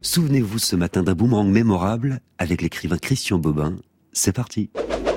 Souvenez-vous ce matin d'un boomerang mémorable avec l'écrivain Christian Bobin. C'est parti.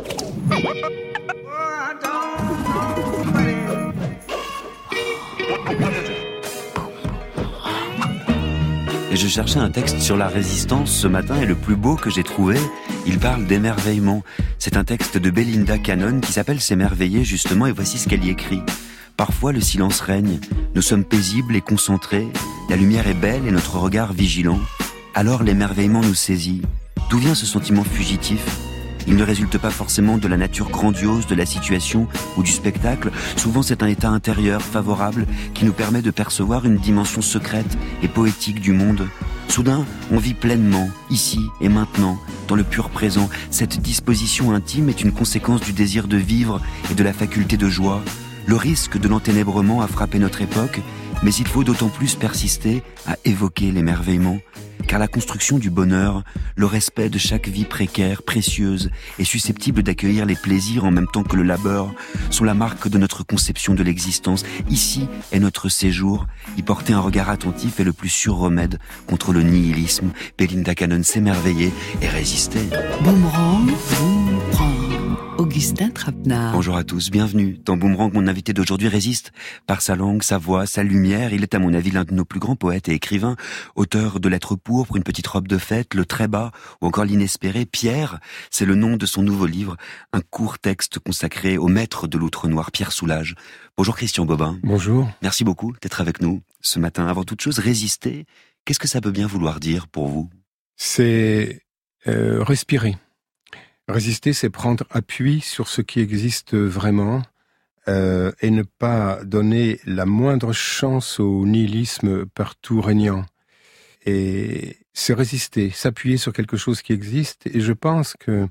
Et je cherchais un texte sur la résistance ce matin et le plus beau que j'ai trouvé, il parle d'émerveillement. C'est un texte de Belinda Cannon qui s'appelle S'émerveiller justement et voici ce qu'elle y écrit. Parfois le silence règne, nous sommes paisibles et concentrés, la lumière est belle et notre regard vigilant. Alors l'émerveillement nous saisit. D'où vient ce sentiment fugitif ? Il ne résulte pas forcément de la nature grandiose de la situation ou du spectacle. Souvent c'est un état intérieur favorable qui nous permet de percevoir une dimension secrète et poétique du monde. Soudain, on vit pleinement, ici et maintenant, dans le pur présent. Cette disposition intime est une conséquence du désir de vivre et de la faculté de joie. Le risque de l'enténébrement a frappé notre époque, mais il faut d'autant plus persister à évoquer l'émerveillement. Car la construction du bonheur, le respect de chaque vie précaire, précieuse et susceptible d'accueillir les plaisirs en même temps que le labeur, sont la marque de notre conception de l'existence. Ici est notre séjour. Y porter un regard attentif est le plus sûr remède contre le nihilisme. Belinda Cannon s'émerveillait et résistait. Boomerang, Augustin Trapenard. Bonjour à tous, bienvenue dans Boomerang. Mon invité d'aujourd'hui résiste par sa langue, sa voix, sa lumière. Il est à mon avis l'un de nos plus grands poètes et écrivains, auteur de Lettres pourpres, Une petite robe de fête, Le très bas ou encore L'inespéré. Pierre, c'est le nom de son nouveau livre, un court texte consacré au maître de l'outre noir, Pierre Soulages. Bonjour Christian Bobin. Bonjour. Merci beaucoup d'être avec nous ce matin. Avant toute chose, résister, qu'est-ce que ça peut bien vouloir dire pour vous ? C'est respirer. Résister, c'est prendre appui sur ce qui existe vraiment et ne pas donner la moindre chance au nihilisme partout régnant. Et c'est résister, s'appuyer sur quelque chose qui existe. Et je pense que,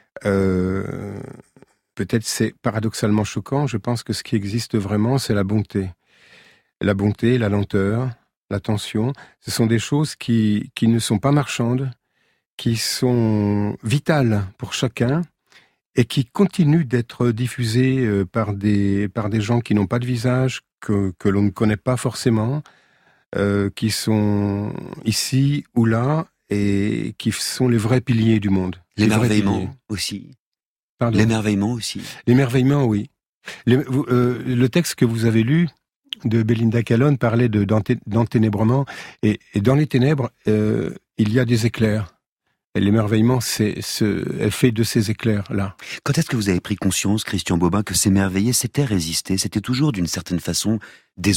peut-être c'est paradoxalement choquant, je pense que ce qui existe vraiment, c'est la bonté. La bonté, la lenteur, l'attention, ce sont des choses qui ne sont pas marchandes, qui sont vitales pour chacun et qui continuent d'être diffusées par des gens qui n'ont pas de visage, que l'on ne connaît pas forcément, qui sont ici ou là et qui sont les vrais piliers du monde. L'émerveillement aussi. Pardon. L'émerveillement aussi. L'émerveillement, oui. Le texte que vous avez lu de Belinda Cannon parlait d'enténébrement et dans les ténèbres, il y a des éclairs. Et l'émerveillement, est fait de ces éclairs-là. Quand est-ce que vous avez pris conscience, Christian Bobin, que s'émerveiller, c'était résister, c'était toujours, d'une certaine façon, désobéir ?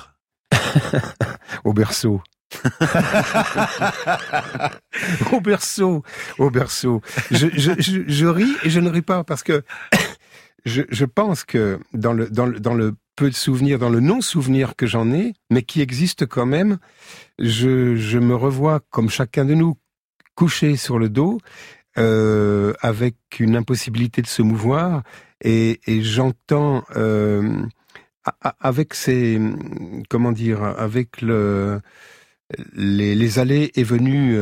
Au berceau. Au berceau. Je ris et je ne ris pas parce que je pense que dans le peu de souvenirs, dans le non-souvenir que j'en ai, mais qui existe quand même, je me revois comme chacun de nous, couché sur le dos, avec une impossibilité de se mouvoir, et j'entends avec ces, comment dire, avec les allées et venues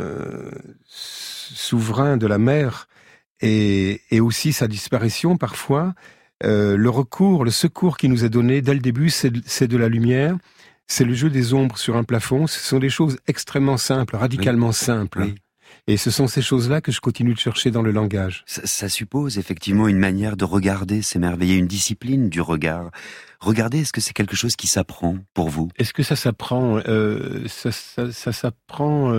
souverains de la mer, et aussi sa disparition parfois, le secours qui nous est donné dès le début, c'est de la lumière. C'est le jeu des ombres sur un plafond. Ce sont des choses extrêmement simples, radicalement simples. Oui. Et ce sont ces choses-là que je continue de chercher dans le langage. Ça suppose effectivement une manière de regarder, s'émerveiller, une discipline du regard. Regarder, est-ce que c'est quelque chose qui s'apprend pour vous ? Est-ce que ça s'apprend ? Ça s'apprend...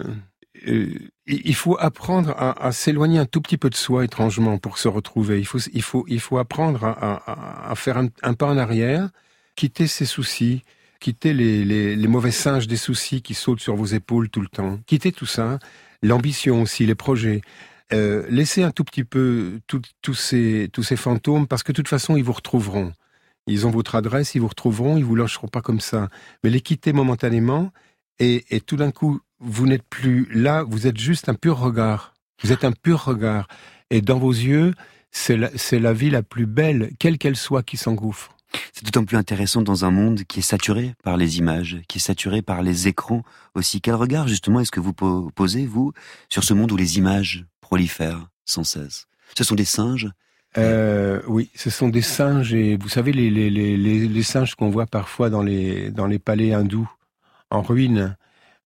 il faut apprendre à s'éloigner un tout petit peu de soi, étrangement, pour se retrouver. Il faut apprendre à faire un pas en arrière, quitter ses soucis, quitter les mauvais singes des soucis qui sautent sur vos épaules tout le temps. Quitter tout ça, l'ambition aussi, les projets. Laissez un tout petit peu tous ces fantômes, parce que de toute façon, ils vous retrouveront. Ils ont votre adresse, ils vous retrouveront, ils vous lâcheront pas comme ça. Mais les quitter momentanément, et tout d'un coup, vous n'êtes plus là, vous êtes juste un pur regard. Vous êtes un pur regard. Et dans vos yeux, c'est la vie la plus belle, quelle qu'elle soit, qui s'engouffre. C'est d'autant plus intéressant dans un monde qui est saturé par les images, qui est saturé par les écrans aussi. Quel regard, justement, est-ce que vous posez, vous, sur ce monde où les images prolifèrent sans cesse ? Ce sont des singes ? Oui, ce sont des singes, et vous savez, les singes qu'on voit parfois dans les palais hindous, en ruine,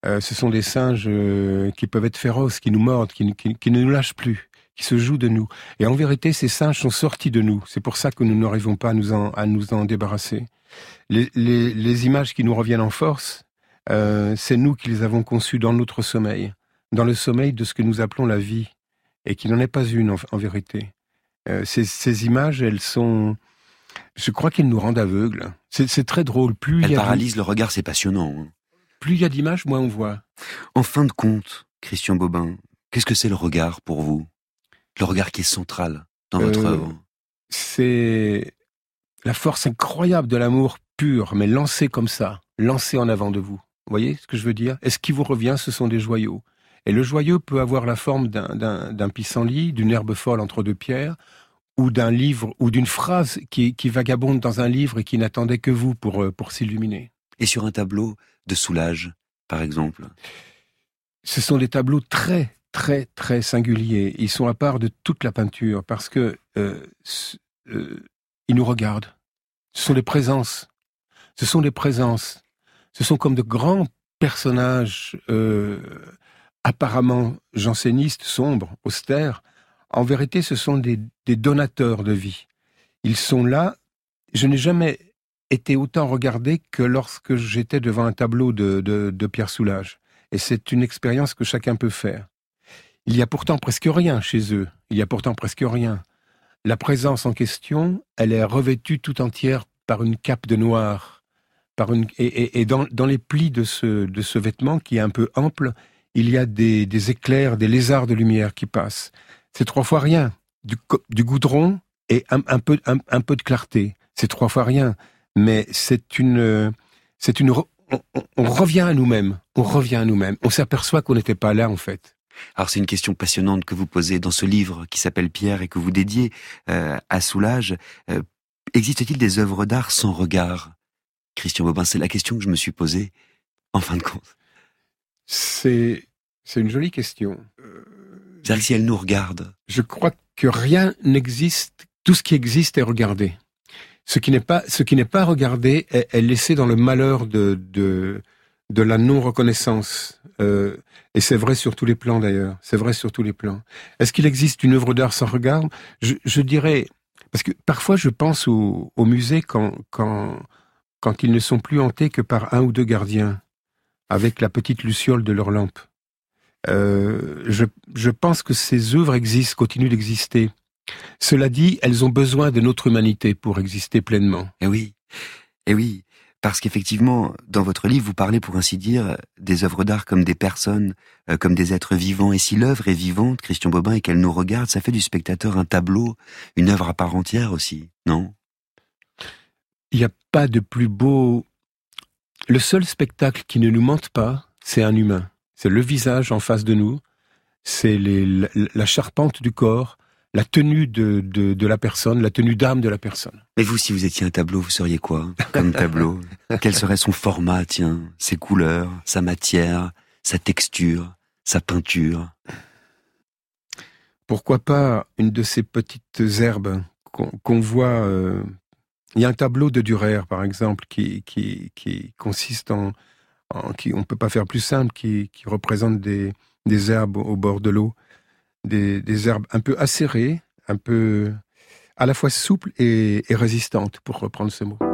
Ce sont des singes qui peuvent être féroces, qui nous mordent, qui ne nous lâchent plus, qui se jouent de nous. Et en vérité, ces singes sont sortis de nous. C'est pour ça que nous n'arrivons pas à nous en débarrasser. Les images qui nous reviennent en force, c'est nous qui les avons conçues dans notre sommeil, dans le sommeil de ce que nous appelons la vie, et qui n'en est pas une en vérité. Ces images, elles sont... Je crois qu'elles nous rendent aveugles. C'est très drôle. Elles paralysent le regard, c'est passionnant. Plus il y a d'images, moins on voit. En fin de compte, Christian Bobin, qu'est-ce que c'est le regard pour vous ? Le regard qui est central dans votre œuvre. C'est la force incroyable de l'amour pur, mais lancé comme ça, lancé en avant de vous. Vous voyez ce que je veux dire ? Et ce qui vous revient, ce sont des joyaux. Et le joyau peut avoir la forme d'un pissenlit, d'une herbe folle entre deux pierres, ou d'un livre, ou d'une phrase qui vagabonde dans un livre et qui n'attendait que vous pour s'illuminer. Et sur un tableau de Soulages, par exemple ? Ce sont des tableaux très, très, très singuliers. Ils sont à part de toute la peinture, parce que ils nous regardent. Ce sont des présences. Ce sont des présences. Ce sont comme de grands personnages apparemment jansénistes, sombres, austères. En vérité, ce sont des donateurs de vie. Ils sont là. Je n'ai jamais été autant regardé que lorsque j'étais devant un tableau de Pierre Soulages. Et c'est une expérience que chacun peut faire. Il y a pourtant presque rien chez eux. Il y a pourtant presque rien. La présence en question, elle est revêtue tout entière par une cape de noir. Et dans les plis de ce vêtement, qui est un peu ample, il y a des éclairs, des lézards de lumière qui passent. C'est 3 fois rien. Du goudron et un peu de clarté. C'est 3 fois rien. Mais on revient à nous-mêmes. On revient à nous-mêmes. On s'aperçoit qu'on n'était pas là, en fait. Alors c'est une question passionnante que vous posez dans ce livre qui s'appelle Pierre et que vous dédiez à Soulages. Existe-t-il des œuvres d'art sans regard ? Christian Bobin, c'est la question que je me suis posée, en fin de compte. C'est une jolie question. C'est-à-dire que si elle nous regarde. Je crois que rien n'existe. Tout ce qui existe est regardé. Ce qui n'est pas regardé est laissé dans le malheur de la non-reconnaissance. Et c'est vrai sur tous les plans d'ailleurs. C'est vrai sur tous les plans. Est-ce qu'il existe une œuvre d'art sans regard ? Je dirais, parce que parfois je pense au musée quand ils ne sont plus hantés que par 1 ou 2 gardiens, avec la petite luciole de leur lampe. Je pense que ces œuvres existent, continuent d'exister. Cela dit, elles ont besoin de notre humanité pour exister pleinement. Eh oui, parce qu'effectivement, dans votre livre, vous parlez, pour ainsi dire, des œuvres d'art comme des personnes, comme des êtres vivants. Et si l'œuvre est vivante, Christian Bobin, et qu'elle nous regarde, ça fait du spectateur un tableau, une œuvre à part entière aussi, non ? Il n'y a pas de plus beau... Le seul spectacle qui ne nous mente pas, c'est un humain. C'est le visage en face de nous, c'est la charpente du corps, la tenue de la personne, la tenue d'âme de la personne. Mais vous, si vous étiez un tableau, vous seriez quoi comme tableau ? Quel serait son format, tiens, ses couleurs, sa matière, sa texture, sa peinture ? Pourquoi pas une de ces petites herbes qu'on voit... Il y a un tableau de Dürer, par exemple, qui consiste on ne peut pas faire plus simple, qui représente des herbes au bord de l'eau, des herbes un peu acérées, un peu à la fois souples et résistantes, pour reprendre ce mot.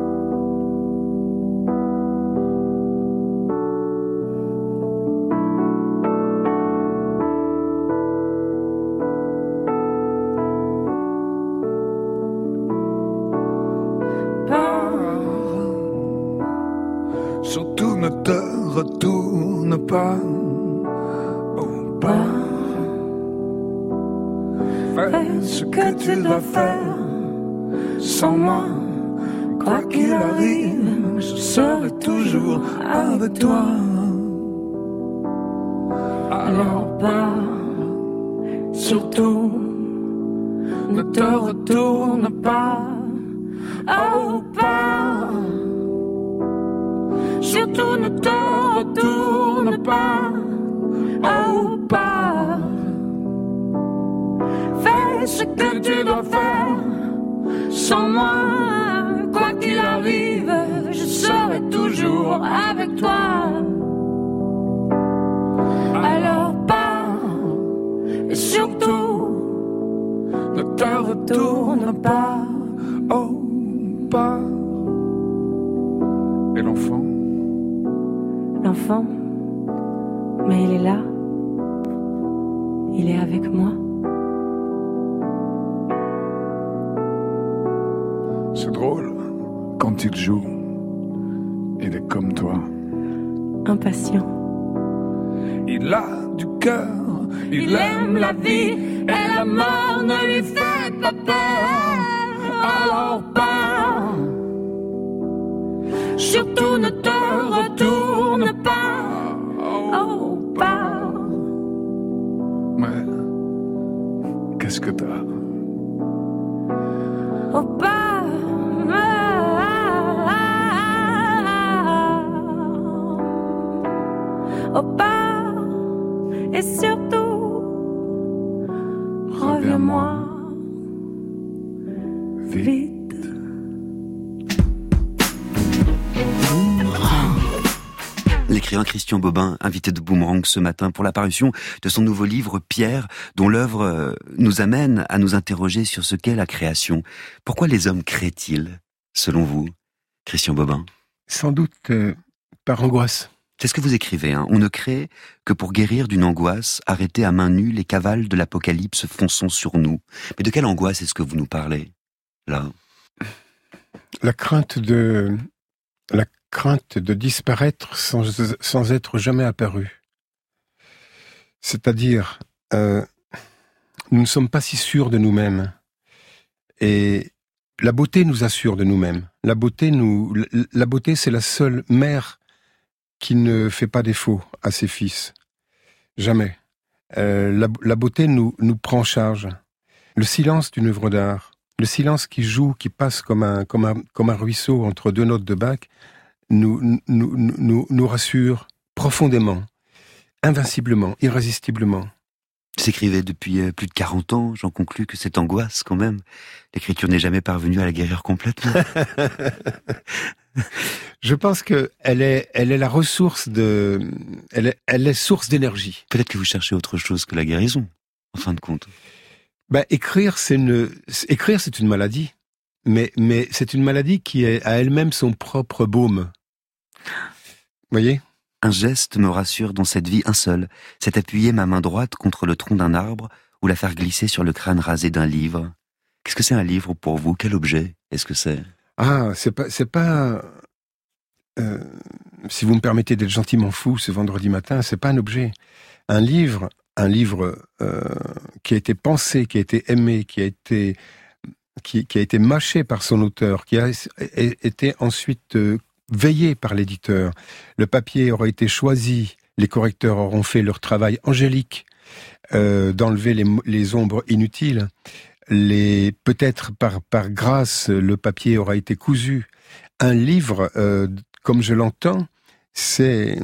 Surtout ne te retourne pas, oh pas. Fais ce que tu dois faire, sans moi, quoi qu'il arrive, je serai toujours avec toi. Alors pas, surtout, ne te retourne pas, oh pas. Surtout ne te retourne pas, oh pas. Fais ce que tu dois faire, sans moi, quoi qu'il arrive, je serai toujours avec toi. retourne pas, oh, pas. Et l'enfant? L'enfant, mais il est là. Il est avec moi. C'est drôle, quand il joue, il est comme toi. Impatient. Il a du cœur, il aime la vie, et la mort ne lui fait pas peur. Alors pars, surtout ne te retourne pas, oh pars. Mais qu'est-ce que t'as? Oh pars. Oh pars. Et surtout, reviens-moi vite. L'écrivain Christian Bobin, invité de Boomerang ce matin pour la parution de son nouveau livre Pierre, dont l'œuvre nous amène à nous interroger sur ce qu'est la création. Pourquoi les hommes créent-ils, selon vous, Christian Bobin? Sans doute par angoisse. C'est ce que vous écrivez, hein. On ne crée que pour guérir d'une angoisse, arrêter à main nue les cavales de l'apocalypse fonçant sur nous. Mais de quelle angoisse est-ce que vous nous parlez, là? La crainte de disparaître sans être jamais apparu. C'est-à-dire, nous ne sommes pas si sûrs de nous-mêmes. Et la beauté nous assure de nous-mêmes. La beauté, c'est la seule mère qui ne fait pas défaut à ses fils. Jamais. La beauté nous prend en charge. Le silence d'une œuvre d'art, le silence qui joue, qui passe comme un ruisseau entre deux notes de Bach, nous rassure profondément, invinciblement, irrésistiblement. Vous écrivez depuis plus de 40 ans, j'en conclus que cette angoisse, quand même, l'écriture n'est jamais parvenue à la guérir complètement. Je pense que elle est la ressource elle est source d'énergie. Peut-être que vous cherchez autre chose que la guérison, en fin de compte. Écrire, c'est une maladie. Mais c'est une maladie qui est à elle-même son propre baume. Vous voyez? Un geste me rassure dans cette vie, un seul. C'est appuyer ma main droite contre le tronc d'un arbre ou la faire glisser sur le crâne rasé d'un livre. Qu'est-ce que c'est un livre pour vous? Quel objet est-ce que c'est? Ah, c'est pas. Si vous me permettez d'être gentiment fou ce vendredi matin, c'est pas un objet. Un livre qui a été pensé, qui a été aimé, qui a été mâché par son auteur, qui a été ensuite veillé par l'éditeur. Le papier aura été choisi, les correcteurs auront fait leur travail angélique d'enlever les ombres inutiles. Peut-être par grâce, le papier aura été cousu. Un livre, comme je l'entends, c'est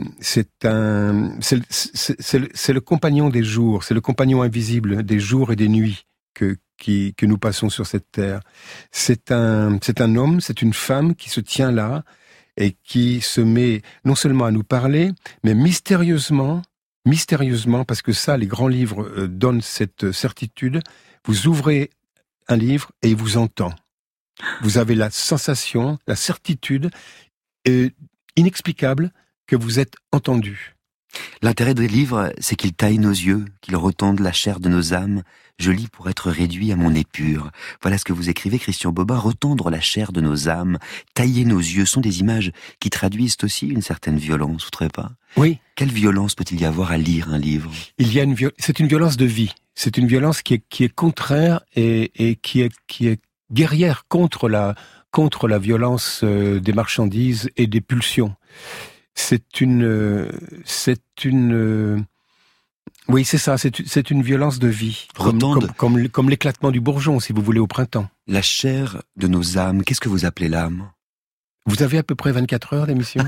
le compagnon des jours, c'est le compagnon invisible des jours et des nuits que nous passons sur cette terre. C'est un homme, c'est une femme qui se tient là et qui se met non seulement à nous parler, mais mystérieusement, parce que ça, les grands livres donnent cette certitude. Vous ouvrez un livre et il vous entend. Vous avez la sensation, la certitude inexplicable que vous êtes entendu. L'intérêt des livres, c'est qu'ils taillent nos yeux, qu'ils retendent la chair de nos âmes. Je lis pour être réduit à mon épure. Voilà ce que vous écrivez, Christian Bobin. Retendre la chair de nos âmes, tailler nos yeux, sont des images qui traduisent aussi une certaine violence, vous trouvez pas? Oui. Quelle violence peut-il y avoir à lire un livre? C'est une violence de vie. C'est une violence qui est contraire et qui est guerrière contre la violence des marchandises et des pulsions. Oui, c'est ça, c'est une violence de vie. Comme l'éclatement du bourgeon, si vous voulez, au printemps. La chair de nos âmes, qu'est-ce que vous appelez l'âme? Vous avez à peu près 24 heures d'émission?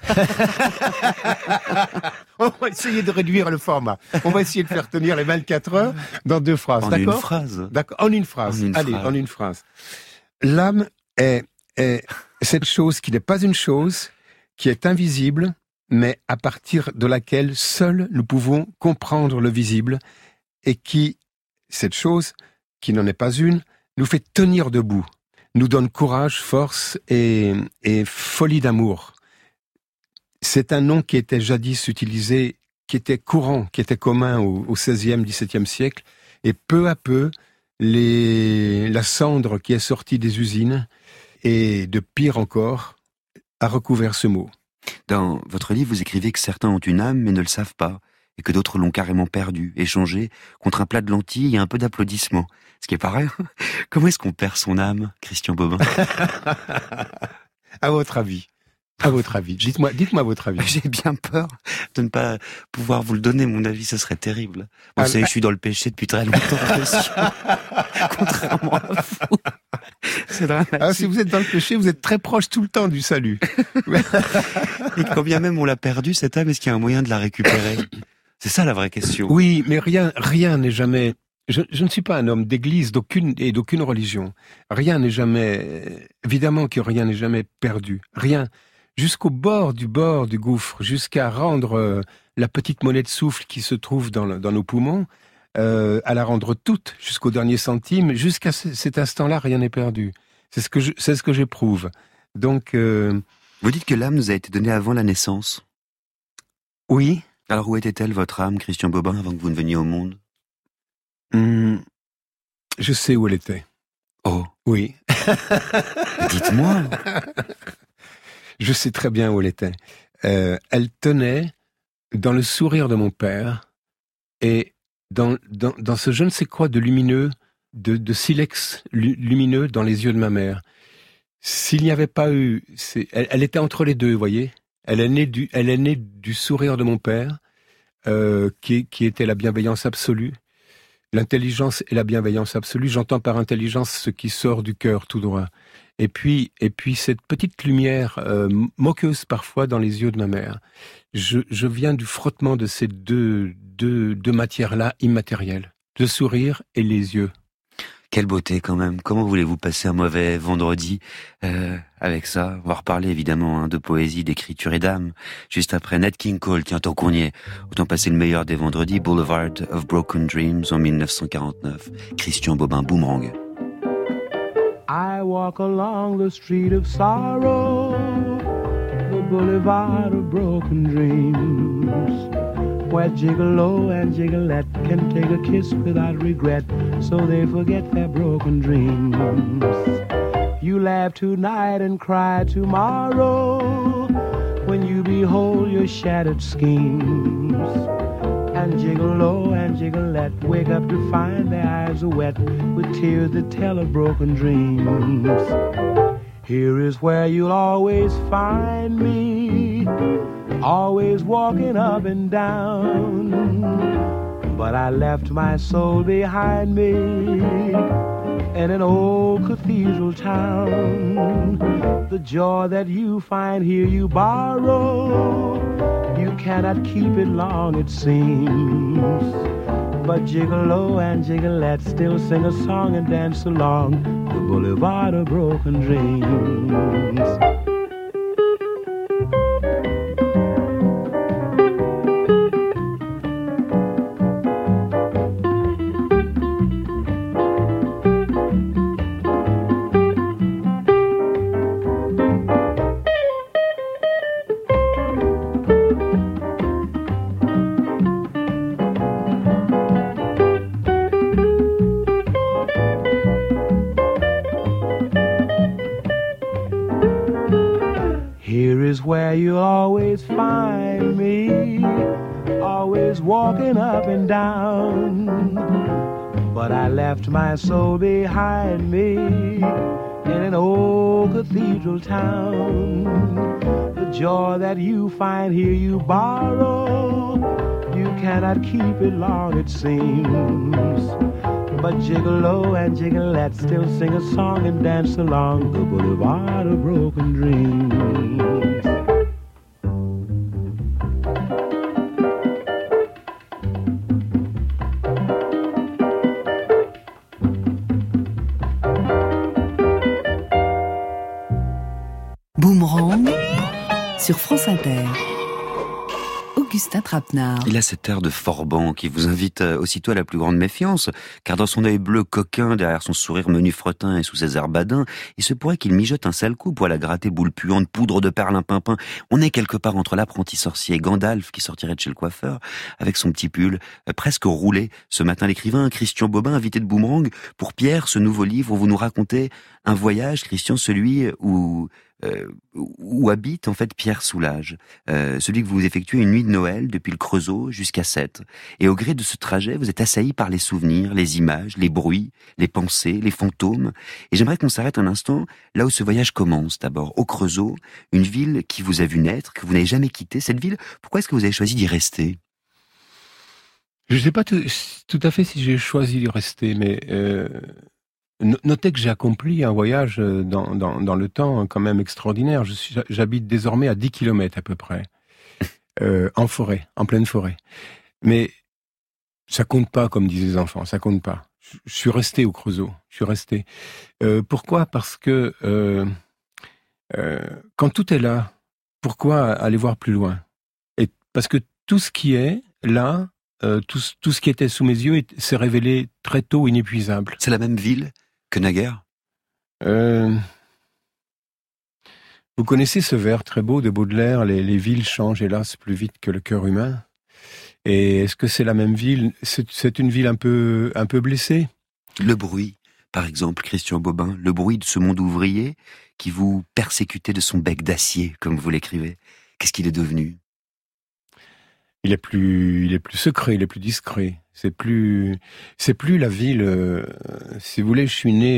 On va essayer de réduire le format. On va essayer de faire tenir les 24 heures dans 2 phrases, d'accord? En une phrase. D'accord, en une phrase. En une phrase. L'âme est cette chose qui n'est pas une chose, qui est invisible, mais à partir de laquelle seuls nous pouvons comprendre le visible, et cette chose, qui n'en est pas une, nous fait tenir debout, nous donne courage, force et folie d'amour. C'est un nom qui était jadis utilisé, qui était courant, qui était commun au XVIe, XVIIe siècle, et peu à peu, la cendre qui est sortie des usines, et de pire encore, a recouvert ce mot. Dans votre livre, vous écrivez que certains ont une âme mais ne le savent pas, et que d'autres l'ont carrément perdue, échangée contre un plat de lentilles et un peu d'applaudissements. Ce qui est pareil. Comment est-ce qu'on perd son âme, Christian Bobin? À votre avis, dites-moi votre avis. J'ai bien peur de ne pas pouvoir vous le donner, mon avis, ce serait terrible. Vous savez, je suis dans le péché depuis très longtemps, monsieur. Contrairement à vous. C'est dramatique. Alors, si vous êtes dans le péché, vous êtes très proche tout le temps du salut. Et quand bien même on l'a perdu, cette âme, est-ce qu'il y a un moyen de la récupérer? C'est ça la vraie question. Oui, mais rien n'est jamais... Je ne suis pas un homme d'église d'aucune religion. Rien n'est jamais... Évidemment que rien n'est jamais perdu. Rien. Jusqu'au bord du gouffre, jusqu'à rendre la petite monnaie de souffle qui se trouve dans nos poumons, à la rendre toute, jusqu'au dernier centime, jusqu'à cet instant-là, rien n'est perdu. C'est ce que j'éprouve. Donc... Vous dites que l'âme nous a été donnée avant la naissance. Oui. Alors où était-elle, votre âme, Christian Bobin, avant que vous ne veniez au monde? Je sais où elle était. Oh. Oui. Dites-moi. Je sais très bien où elle était. Elle tenait dans le sourire de mon père et dans ce je ne sais quoi de lumineux, de silex lumineux dans les yeux de ma mère. S'il n'y avait pas eu... Elle était entre les deux, vous voyez. Elle est née du sourire de mon père, qui était la bienveillance absolue. L'intelligence et la bienveillance absolue, j'entends par intelligence ce qui sort du cœur tout droit. Et puis cette petite lumière moqueuse parfois dans les yeux de ma mère. Je viens du frottement de ces deux matières-là immatérielles, le sourire et les yeux. Quelle beauté quand même. Comment voulez-vous passer un mauvais vendredi avec ça? On va reparler évidemment de poésie, d'écriture et d'âme. Juste après Nat King Cole, tiens, tant qu'on y est, autant passer le meilleur des vendredis, Boulevard of Broken Dreams en 1949. Christian Bobin, Boomerang. I walk along the street of sorrow, the boulevard of broken dreams, where gigolo and gigolette can take a kiss without regret, so they forget their broken dreams. You laugh tonight and cry tomorrow when you behold your shattered schemes. And gigolo and gigolette wake up to find their eyes are wet with tears that tell of broken dreams. Here is where you'll always find me, always walking up and down. But I left my soul behind me in an old cathedral town. The joy that you find here you borrow, you cannot keep it long it seems. But gigolo and gigolette still sing a song and dance along the boulevard of broken dreams. Where you'll always find me, always walking up and down. But I left my soul behind me in an old cathedral town. The joy that you find here you borrow, you cannot keep it long it seems. But gigolo and gigolette still sing a song and dance along the boulevard of broken dreams. Boomerang sur France Inter. Augustin Trapenard. Il a cet air de Forban qui vous invite aussitôt à la plus grande méfiance, car dans son œil bleu coquin, derrière son sourire menu fretin et sous ses airs badins, il se pourrait qu'il mijote un sale coup pour la gratter boule puante, poudre de perlimpinpin. On est quelque part entre l'apprenti sorcier Gandalf qui sortirait de chez le coiffeur, avec son petit pull presque roulé. Ce matin, l'écrivain Christian Bobin, invité de Boomerang, pour Pierre, ce nouveau livre où vous nous racontez un voyage, Christian, celui où habite en fait Pierre Soulages, celui que vous effectuez une nuit de Noël depuis le Creusot jusqu'à Sète. Et au gré de ce trajet, vous êtes assailli par les souvenirs, les images, les bruits, les pensées, les fantômes. Et j'aimerais qu'on s'arrête un instant là où ce voyage commence. D'abord au Creusot, une ville qui vous a vu naître, que vous n'avez jamais quittée. Cette ville, pourquoi est-ce que vous avez choisi d'y rester ? Je ne sais pas tout à fait si j'ai choisi d'y rester, mais notez que j'ai accompli un voyage dans le temps quand même extraordinaire. J'habite désormais à 10 km à peu près, en forêt, en pleine forêt. Mais ça compte pas, comme disent les enfants, ça compte pas. Je suis resté au Creusot, je suis resté. Pourquoi ? Parce que quand tout est là, pourquoi aller voir plus loin ? Et parce que tout ce qui est là, tout ce qui était sous mes yeux s'est révélé très tôt inépuisable. C'est la même ville que naguère ? Vous connaissez ce vers très beau de Baudelaire, les villes changent hélas plus vite que le cœur humain. Et est-ce que c'est la même ville ? C'est une ville un peu blessée. Le bruit, par exemple, Christian Bobin, le bruit de ce monde ouvrier qui vous persécutait de son bec d'acier, comme vous l'écrivez. Qu'est-ce qu'il est devenu ? Il est plus secret, il est plus discret. C'est plus la ville. Si vous voulez, je suis né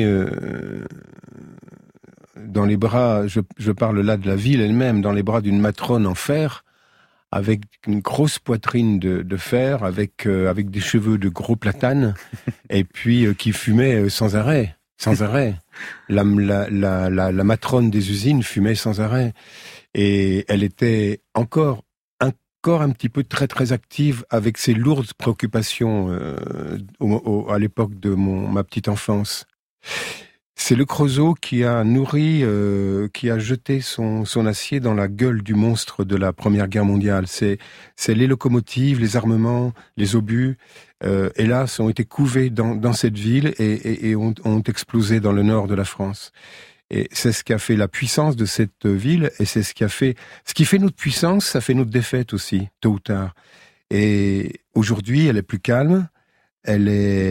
dans les bras. Je parle là de la ville elle-même, dans les bras d'une matrone en fer, avec une grosse poitrine de fer, avec des cheveux de gros platanes, et puis qui fumait sans arrêt. La matrone des usines fumait sans arrêt, et elle était encore un petit peu très très active avec ses lourdes préoccupations à l'époque de ma petite enfance. C'est le Creusot qui a nourri, qui a jeté son acier dans la gueule du monstre de la Première Guerre mondiale. C'est les locomotives, les armements, les obus, hélas, ont été couvés dans cette ville et ont explosé dans le nord de la France. Et c'est ce qui a fait la puissance de cette ville, et c'est ce qui fait notre puissance, ça fait notre défaite aussi, tôt ou tard. Et aujourd'hui, elle est plus calme, elle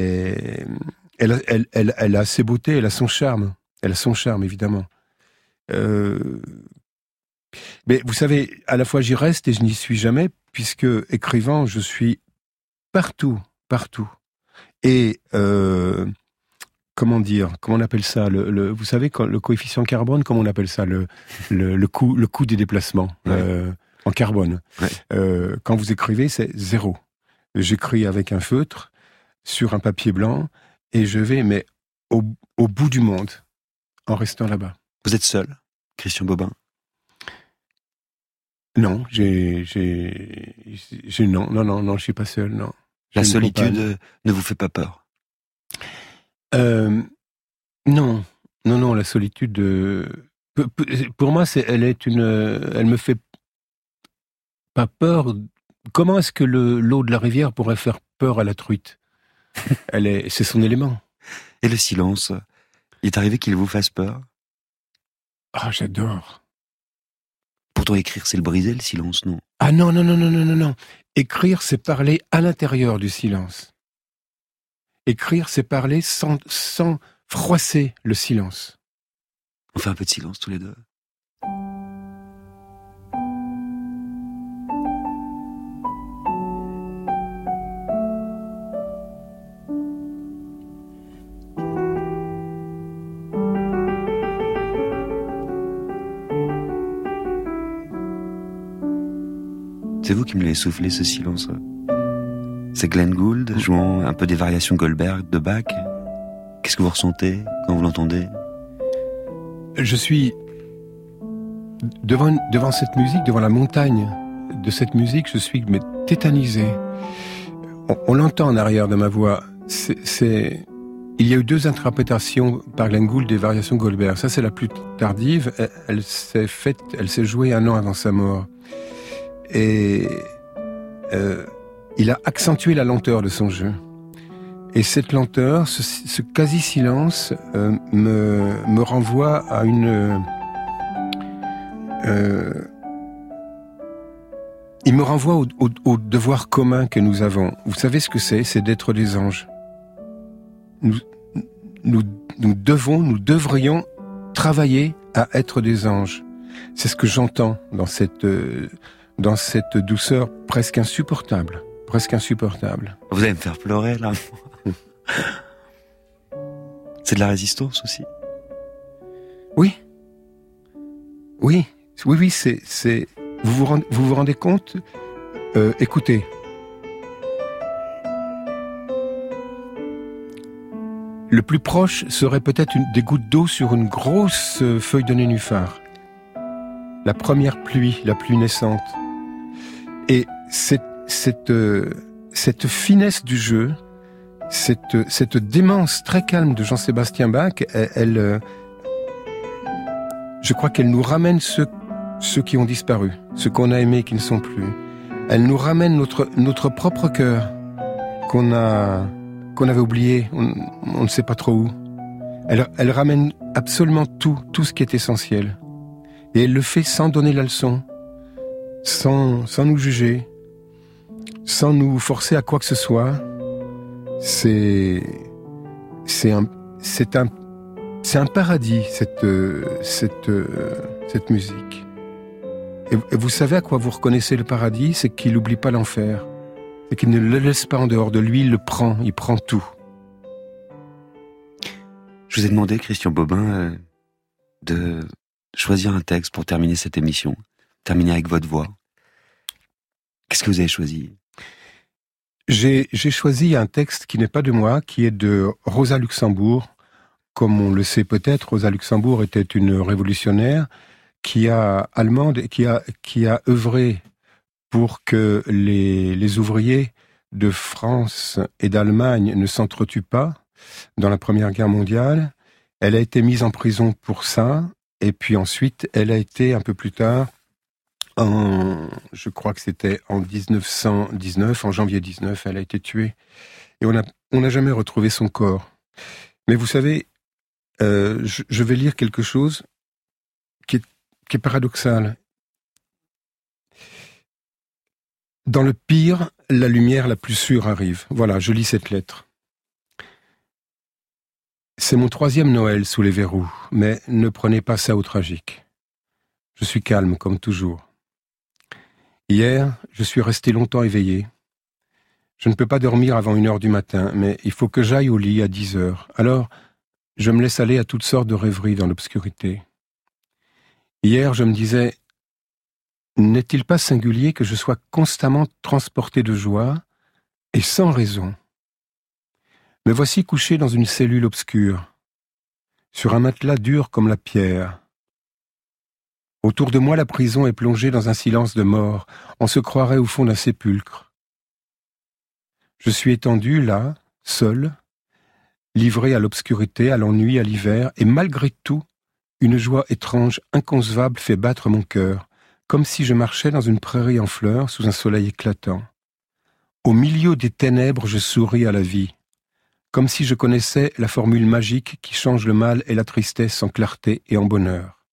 a ses beautés, elle a son charme, évidemment. Mais vous savez, à la fois j'y reste et je n'y suis jamais, puisque écrivant, je suis partout. Et comment on appelle ça, vous savez, le coefficient carbone, comment on appelle ça, le coût des déplacements, en carbone. Ouais. Quand vous écrivez, c'est 0. J'écris avec un feutre sur un papier blanc et je vais, mais au bout du monde, en restant là-bas. Vous êtes seul, Christian Bobin ? Non, non, je suis pas seul, non. La solitude ne vous fait pas peur ? Non, la solitude. Pour moi, elle me fait pas peur. Comment est-ce que l'eau de la rivière pourrait faire peur à la truite ? C'est son élément. Et le silence, il est arrivé qu'il vous fasse peur ? Ah, j'adore. Pourtant, écrire, c'est le briser, le silence, non ? Ah non. Écrire, c'est parler à l'intérieur du silence. Écrire, c'est parler sans froisser le silence. On fait un peu de silence tous les deux. C'est vous qui me l'avez soufflé, ce silence. C'est Glenn Gould jouant un peu des variations Goldberg de Bach. Qu'est-ce que vous ressentez quand vous l'entendez ? Je suis devant cette musique, devant la montagne de cette musique, je suis tétanisé. On l'entend en arrière de ma voix. Il y a eu 2 interprétations par Glenn Gould des variations Goldberg. Ça, c'est la plus tardive. Elle s'est jouée 1 an avant sa mort. Et il a accentué la lenteur de son jeu. Et cette lenteur, ce quasi-silence me renvoie à il me renvoie au devoir commun que nous avons. Vous savez ce que c'est? C'est d'être des anges. Nous devrions travailler à être des anges. C'est ce que j'entends dans cette douceur presque insupportable. Presque insupportable. Vous allez me faire pleurer, là. C'est de la résistance aussi. Oui, c'est. Vous vous rendez compte? Écoutez. Le plus proche serait peut-être des gouttes d'eau sur une grosse feuille de nénuphar. La première pluie, la pluie naissante. Et cette finesse du jeu, cette démence très calme de Jean-Sébastien Bach, je crois qu'elle nous ramène ceux qui ont disparu, ceux qu'on a aimés qui ne sont plus. Elle nous ramène notre propre cœur qu'on avait oublié, on ne sait pas trop où. Elle ramène absolument tout ce qui est essentiel. Et elle le fait sans donner la leçon, sans nous juger, sans nous forcer à quoi que ce soit. C'est un paradis, cette musique. Et vous savez à quoi vous reconnaissez le paradis? C'est qu'il n'oublie pas l'enfer. C'est qu'il ne le laisse pas en dehors de lui, il prend tout. Je vous ai demandé, Christian Bobin, de choisir un texte pour terminer cette émission, terminer avec votre voix. Qu'est-ce que vous avez choisi? J'ai choisi un texte qui n'est pas de moi, qui est de Rosa Luxembourg. Comme on le sait peut-être, Rosa Luxembourg était une révolutionnaire allemande, qui a œuvré pour que les ouvriers de France et d'Allemagne ne s'entretuent pas dans la Première Guerre mondiale. Elle a été mise en prison pour ça, et puis ensuite, elle a été un peu plus tard, je crois que c'était en 1919, en janvier 19, elle a été tuée. Et on n'a jamais retrouvé son corps. Mais vous savez, je vais lire quelque chose qui est paradoxal. Dans le pire, la lumière la plus sûre arrive. Voilà, je lis cette lettre. C'est mon 3e Noël sous les verrous, mais ne prenez pas ça au tragique. Je suis calme, comme toujours. Hier, je suis resté longtemps éveillé. Je ne peux pas dormir avant 1h du matin, mais il faut que j'aille au lit à 10h. Alors, je me laisse aller à toutes sortes de rêveries dans l'obscurité. Hier, je me disais, n'est-il pas singulier que je sois constamment transporté de joie, et sans raison? Me voici couché dans une cellule obscure, sur un matelas dur comme la pierre. Autour de moi, la prison est plongée dans un silence de mort. On se croirait au fond d'un sépulcre. Je suis étendu là, seul, livré à l'obscurité, à l'ennui, à l'hiver, et malgré tout, une joie étrange, inconcevable fait battre mon cœur, comme si je marchais dans une prairie en fleurs sous un soleil éclatant. Au milieu des ténèbres, je souris à la vie, comme si je connaissais la formule magique qui change le mal et la tristesse en clarté et en bonheur.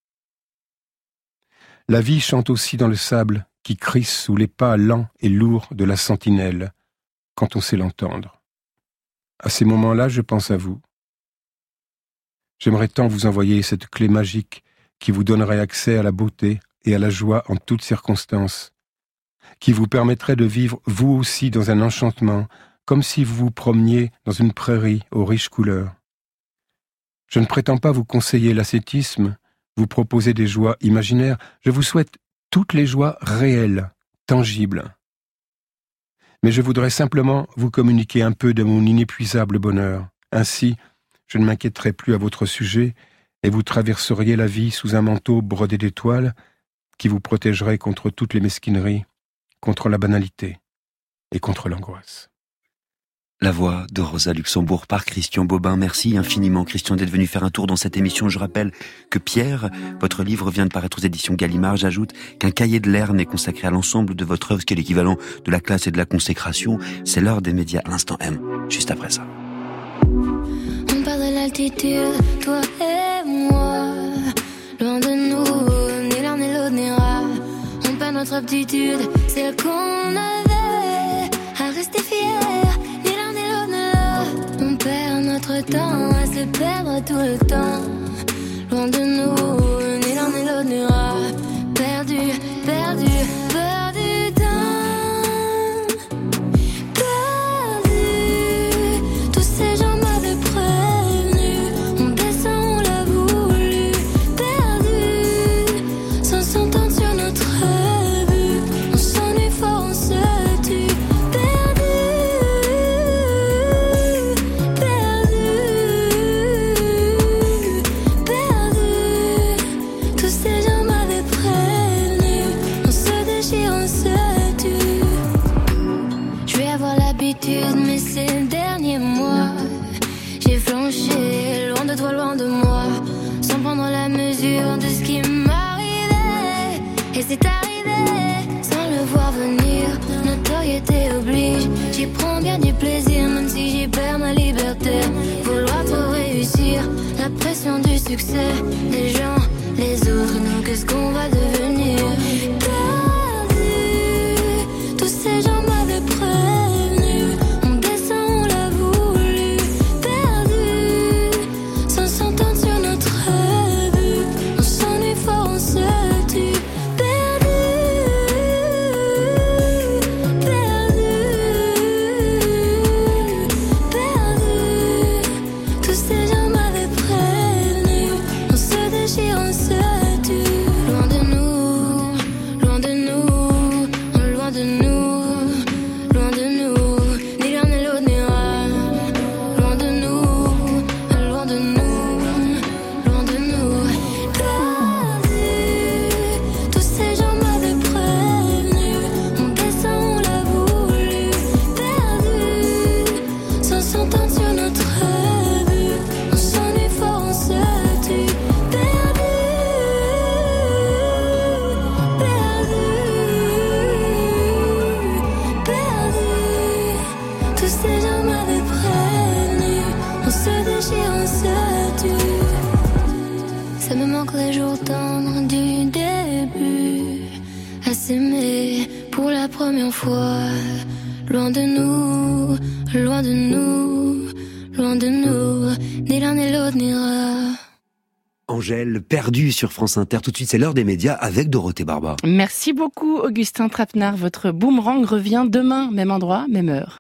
La vie chante aussi dans le sable qui crisse sous les pas lents et lourds de la sentinelle, quand on sait l'entendre. À ces moments-là, je pense à vous. J'aimerais tant vous envoyer cette clé magique qui vous donnerait accès à la beauté et à la joie en toutes circonstances, qui vous permettrait de vivre vous aussi dans un enchantement, comme si vous vous promeniez dans une prairie aux riches couleurs. Je ne prétends pas vous conseiller l'ascétisme, vous proposer des joies imaginaires, je vous souhaite toutes les joies réelles, tangibles. Mais je voudrais simplement vous communiquer un peu de mon inépuisable bonheur. Ainsi, je ne m'inquiéterai plus à votre sujet et vous traverseriez la vie sous un manteau brodé d'étoiles qui vous protégerait contre toutes les mesquineries, contre la banalité et contre l'angoisse. La voix de Rosa Luxembourg par Christian Bobin. Merci infiniment Christian d'être venu faire un tour dans cette émission. Je rappelle que Pierre, votre livre vient de paraître aux éditions Gallimard. J'ajoute qu'un cahier de Lerne est consacré à l'ensemble de votre œuvre, ce qui est l'équivalent de la classe et de la consécration. C'est l'heure des médias. L'instant M, juste après ça. On parle de l'altitude, toi et moi. Loin de nous, ni l'un ni l'autre n'ira. On perd notre aptitude, celle qu'on avait à rester fier. On perd notre temps à se perdre tout le temps. Loin de nous, ni l'un ni l'autre n'ira. Perdu, perdu, perdu temps. Perdu, tous ces gens m'avaient prévenu. On descend, on l'a voulu. Perdu, sans s'entendre sur notre but. On s'ennuie fort, on se tue. Mais ces derniers mois, j'ai flanché, loin de toi, loin de moi, sans prendre la mesure de ce qui m'arrivait. Et c'est arrivé, sans le voir venir, notoriété oblige. J'y prends bien du plaisir, même si j'y perds ma liberté. Vouloir trop réussir, la pression du succès, les gens, les autres, nous, qu'est-ce qu'on va devenir? Perdu, tous ces gens m'avaient prévenu. Loin de nous, loin de nous, loin de nous, ni l'un ni l'autre n'ira. Angèle, perdue sur France Inter. Tout de suite, c'est l'heure des médias avec Dorothée Barba. Merci beaucoup, Augustin Trapenard. Votre boomerang revient demain, même endroit, même heure.